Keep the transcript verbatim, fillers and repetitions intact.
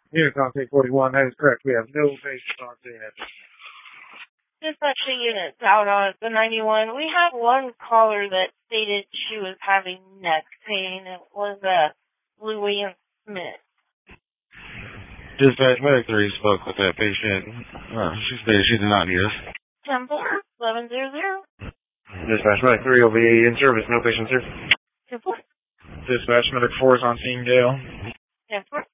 Unit contact forty-one, that is correct. We have no patients on scene at this time. Dispatch units out on the ninety-one. We have one caller that stated she was having neck pain. It was uh, Louise Smith. Dispatch Medic three spoke with that patient. Uh, she stated she did not need us. Temple, eleven hundred. Dispatch Medic three will be in service. No patients here. Temple. Dispatch Medic four is on scene, Gale.